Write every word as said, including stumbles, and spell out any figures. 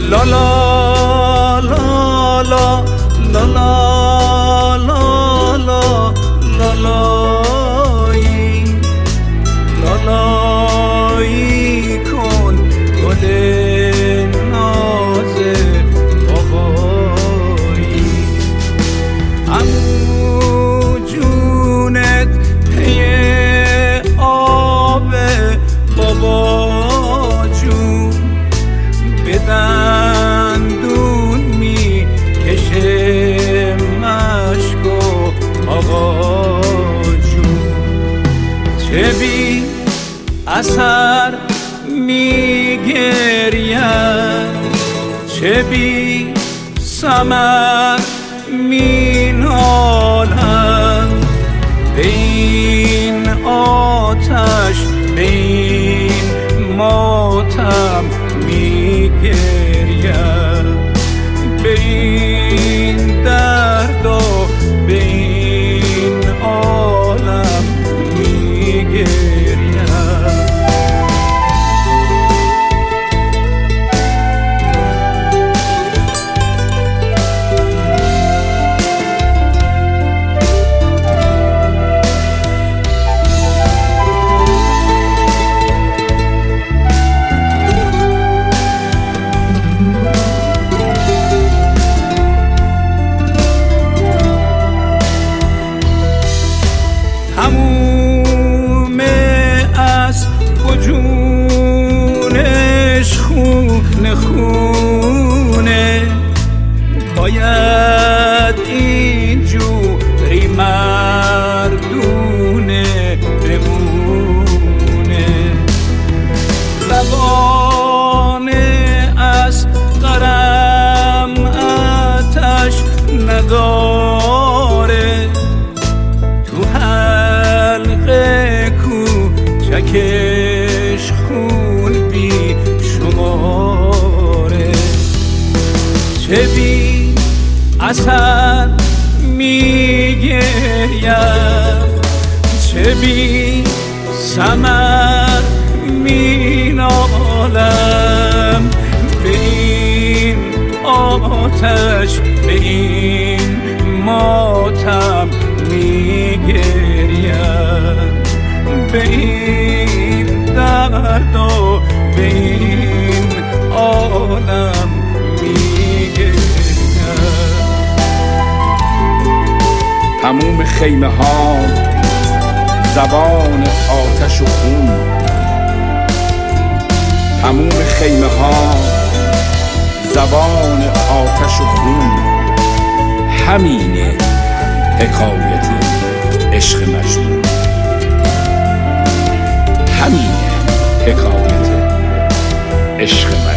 لا لا لا لا لا لا لا لا لا لایی لالایی کن گل ناز آقایی عمو جونت پی آب بابا جون به دندون می کشه مشک و آقا جون چه بی اثر می گرید چه بی ثمر می نالد به این آتش به این ماتم می گرید به این درد و به این عالم می گرید تموم از وجونش خونه خونه باید اینجوری مردونه بمونه زبانه از غرم آتش نداره چکش خون بی شماره چه بی اثر می گرید چه بی ثمر می نالم به این آتش به این ماتم می گرید به این درد و به این عالم میگرید تموم خیمه ها زبان آتش و خون تموم خیمه ها زبان آتش و خون همینه حکایت عشق مجنون همینه حکایت عشق من